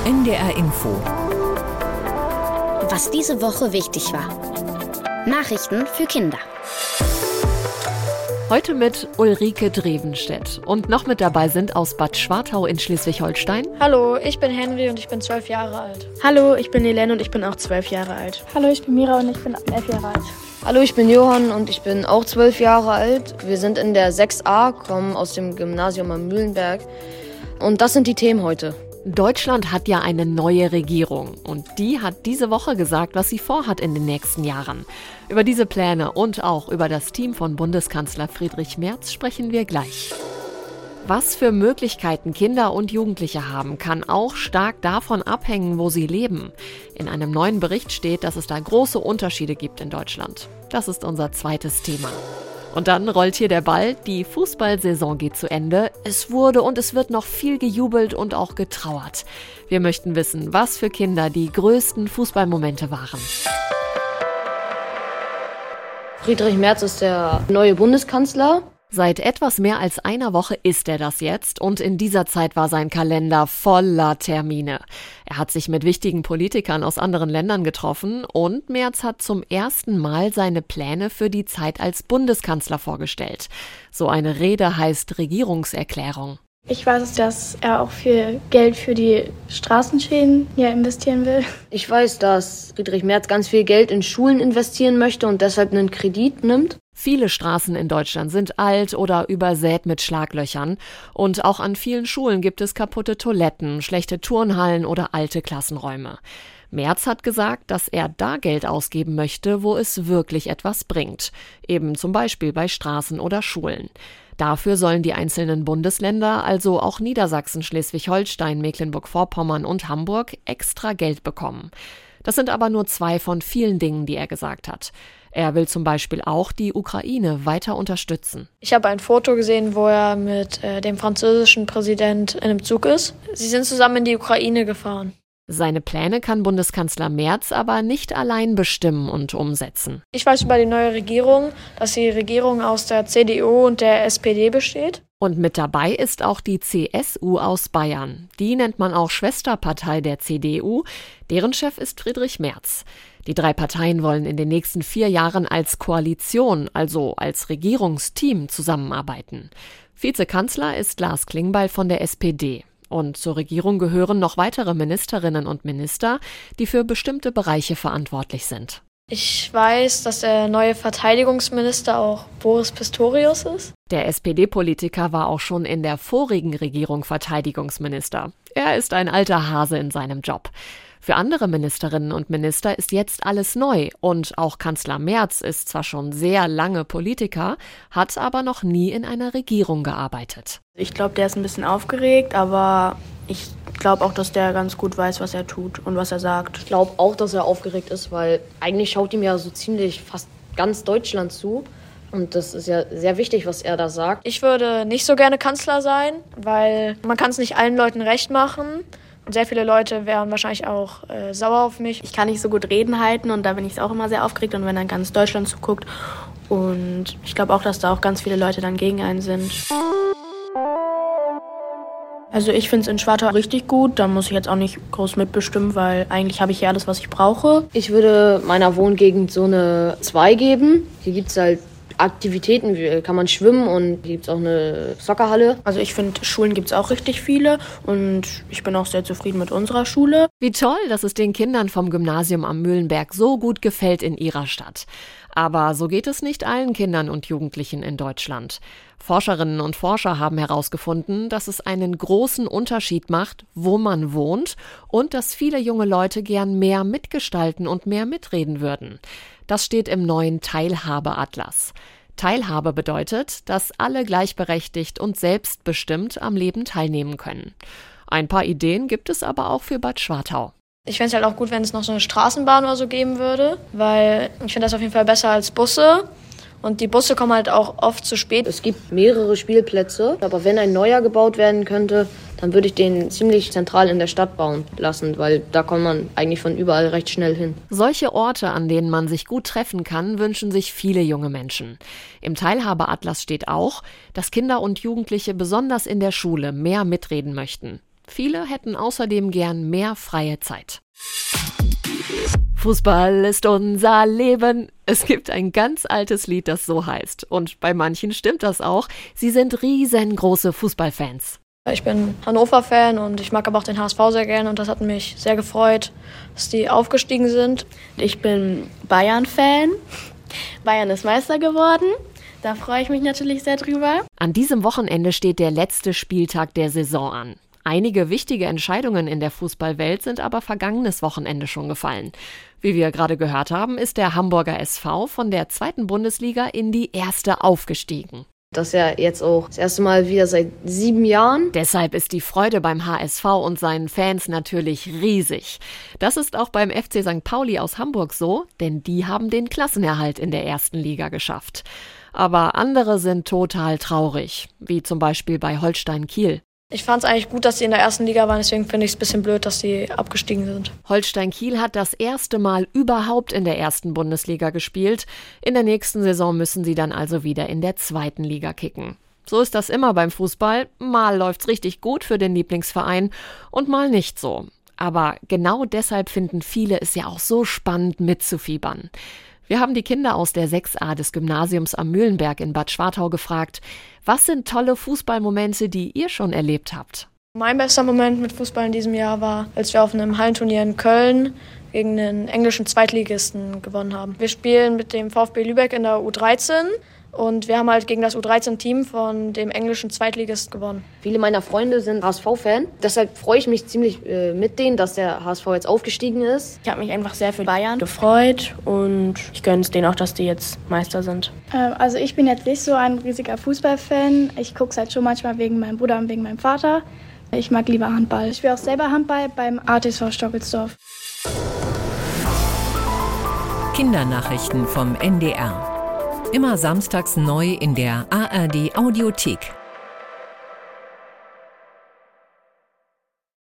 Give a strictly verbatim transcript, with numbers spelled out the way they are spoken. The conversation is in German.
N D R Info. Was diese Woche wichtig war. Nachrichten für Kinder. Heute mit Ulrike Drevenstedt. Und noch mit dabei sind aus Bad Schwartau in Schleswig-Holstein. Hallo, ich bin Henry und ich bin zwölf Jahre alt. Hallo, ich bin Helene und ich bin auch zwölf Jahre alt. Hallo, ich bin Mira und ich bin elf Jahre alt. Hallo, ich bin Johann und ich bin auch zwölf Jahre alt. Wir sind in der sechs a, kommen aus dem Gymnasium am Mühlenberg. Und das sind die Themen heute. Deutschland hat ja eine neue Regierung und die hat diese Woche gesagt, was sie vorhat in den nächsten Jahren. Über diese Pläne und auch über das Team von Bundeskanzler Friedrich Merz sprechen wir gleich. Was für Möglichkeiten Kinder und Jugendliche haben, kann auch stark davon abhängen, wo sie leben. In einem neuen Bericht steht, dass es da große Unterschiede gibt in Deutschland. Das ist unser zweites Thema. Und dann rollt hier der Ball, die Fußballsaison geht zu Ende. Es wurde und es wird noch viel gejubelt und auch getrauert. Wir möchten wissen, was für Kinder die größten Fußballmomente waren. Friedrich Merz ist der neue Bundeskanzler. Seit etwas mehr als einer Woche ist er das jetzt und in dieser Zeit war sein Kalender voller Termine. Er hat sich mit wichtigen Politikern aus anderen Ländern getroffen und Merz hat zum ersten Mal seine Pläne für die Zeit als Bundeskanzler vorgestellt. So eine Rede heißt Regierungserklärung. Ich weiß, dass er auch viel Geld für die Straßenschäden hier investieren will. Ich weiß, dass Friedrich Merz ganz viel Geld in Schulen investieren möchte und deshalb einen Kredit nimmt. Viele Straßen in Deutschland sind alt oder übersät mit Schlaglöchern. Und auch an vielen Schulen gibt es kaputte Toiletten, schlechte Turnhallen oder alte Klassenräume. Merz hat gesagt, dass er da Geld ausgeben möchte, wo es wirklich etwas bringt. Eben zum Beispiel bei Straßen oder Schulen. Dafür sollen die einzelnen Bundesländer, also auch Niedersachsen, Schleswig-Holstein, Mecklenburg-Vorpommern und Hamburg, extra Geld bekommen. Das sind aber nur zwei von vielen Dingen, die er gesagt hat. Er will zum Beispiel auch die Ukraine weiter unterstützen. Ich habe ein Foto gesehen, wo er mit äh, dem französischen Präsident in einem Zug ist. Sie sind zusammen in die Ukraine gefahren. Seine Pläne kann Bundeskanzler Merz aber nicht allein bestimmen und umsetzen. Ich weiß über die neue Regierung, dass die Regierung aus der C D U und der S P D besteht. Und mit dabei ist auch die C S U aus Bayern. Die nennt man auch Schwesterpartei der C D U. Deren Chef ist Friedrich Merz. Die drei Parteien wollen in den nächsten vier Jahren als Koalition, also als Regierungsteam, zusammenarbeiten. Vizekanzler ist Lars Klingbeil von der S P D. Und zur Regierung gehören noch weitere Ministerinnen und Minister, die für bestimmte Bereiche verantwortlich sind. Ich weiß, dass der neue Verteidigungsminister auch Boris Pistorius ist. Der S P D-Politiker war auch schon in der vorigen Regierung Verteidigungsminister. Er ist ein alter Hase in seinem Job. Für andere Ministerinnen und Minister ist jetzt alles neu und auch Kanzler Merz ist zwar schon sehr lange Politiker, hat aber noch nie in einer Regierung gearbeitet. Ich glaube, der ist ein bisschen aufgeregt, aber ich glaube auch, dass der ganz gut weiß, was er tut und was er sagt. Ich glaube auch, dass er aufgeregt ist, weil eigentlich schaut ihm ja so ziemlich fast ganz Deutschland zu. Und das ist ja sehr wichtig, was er da sagt. Ich würde nicht so gerne Kanzler sein, weil man kann es nicht allen Leuten recht machen. Und sehr viele Leute wären wahrscheinlich auch äh, sauer auf mich. Ich kann nicht so gut Reden halten und da bin ich auch immer sehr aufgeregt. Und wenn dann ganz Deutschland zuguckt. Und ich glaube auch, dass da auch ganz viele Leute dann gegen einen sind. Also ich finde es in Schwartau richtig gut. Da muss ich jetzt auch nicht groß mitbestimmen, weil eigentlich habe ich hier alles, was ich brauche. Ich würde meiner Wohngegend so eine zwei geben. Hier gibt es halt Aktivitäten, wie kann man schwimmen und hier gibt es auch eine Soccerhalle. Also ich finde, Schulen gibt es auch richtig viele und ich bin auch sehr zufrieden mit unserer Schule. Wie toll, dass es den Kindern vom Gymnasium am Mühlenberg so gut gefällt in ihrer Stadt. Aber so geht es nicht allen Kindern und Jugendlichen in Deutschland. Forscherinnen und Forscher haben herausgefunden, dass es einen großen Unterschied macht, wo man wohnt und dass viele junge Leute gern mehr mitgestalten und mehr mitreden würden. Das steht im neuen Teilhabeatlas. Teilhabe bedeutet, dass alle gleichberechtigt und selbstbestimmt am Leben teilnehmen können. Ein paar Ideen gibt es aber auch für Bad Schwartau. Ich fände es halt auch gut, wenn es noch so eine Straßenbahn oder so geben würde, weil ich finde das auf jeden Fall besser als Busse. Und die Busse kommen halt auch oft zu spät. Es gibt mehrere Spielplätze, aber wenn ein neuer gebaut werden könnte, dann würde ich den ziemlich zentral in der Stadt bauen lassen, weil da kommt man eigentlich von überall recht schnell hin. Solche Orte, an denen man sich gut treffen kann, wünschen sich viele junge Menschen. Im Teilhabeatlas steht auch, dass Kinder und Jugendliche besonders in der Schule mehr mitreden möchten. Viele hätten außerdem gern mehr freie Zeit. Fußball ist unser Leben. Es gibt ein ganz altes Lied, das so heißt. Und bei manchen stimmt das auch. Sie sind riesengroße Fußballfans. Ich bin Hannover-Fan und ich mag aber auch den H S V sehr gerne und das hat mich sehr gefreut, dass die aufgestiegen sind. Ich bin Bayern-Fan. Bayern ist Meister geworden. Da freue ich mich natürlich sehr drüber. An diesem Wochenende steht der letzte Spieltag der Saison an. Einige wichtige Entscheidungen in der Fußballwelt sind aber vergangenes Wochenende schon gefallen. Wie wir gerade gehört haben, ist der Hamburger S V von der zweiten Bundesliga in die erste aufgestiegen. Das ist ja jetzt auch das erste Mal wieder seit sieben Jahren. Deshalb ist die Freude beim H S V und seinen Fans natürlich riesig. Das ist auch beim F C Sankt Pauli aus Hamburg so, denn die haben den Klassenerhalt in der ersten Liga geschafft. Aber andere sind total traurig, wie zum Beispiel bei Holstein Kiel. Ich fand es eigentlich gut, dass sie in der ersten Liga waren, deswegen finde ich es ein bisschen blöd, dass sie abgestiegen sind. Holstein Kiel hat das erste Mal überhaupt in der ersten Bundesliga gespielt. In der nächsten Saison müssen sie dann also wieder in der zweiten Liga kicken. So ist das immer beim Fußball. Mal läuft's richtig gut für den Lieblingsverein und mal nicht so. Aber genau deshalb finden viele es ja auch so spannend mitzufiebern. Wir haben die Kinder aus der sechs a des Gymnasiums am Mühlenberg in Bad Schwartau gefragt, was sind tolle Fußballmomente, die ihr schon erlebt habt? Mein bester Moment mit Fußball in diesem Jahr war, als wir auf einem Hallenturnier in Köln gegen den englischen Zweitligisten gewonnen haben. Wir spielen mit dem VfB Lübeck in der U dreizehn und wir haben halt gegen das U dreizehn-Team von dem englischen Zweitligisten gewonnen. Viele meiner Freunde sind H S V-Fan. Deshalb freue ich mich ziemlich äh, mit denen, dass der H S V jetzt aufgestiegen ist. Ich habe mich einfach sehr für Bayern gefreut und ich gönne es denen auch, dass die jetzt Meister sind. Ähm, also ich bin jetzt nicht so ein riesiger Fußballfan. Ich gucke es halt schon manchmal wegen meinem Bruder und wegen meinem Vater. Ich mag lieber Handball. Ich spiele auch selber Handball beim A T V Stockelsdorf. Kindernachrichten vom N D R. Immer samstags neu in der A R D Audiothek.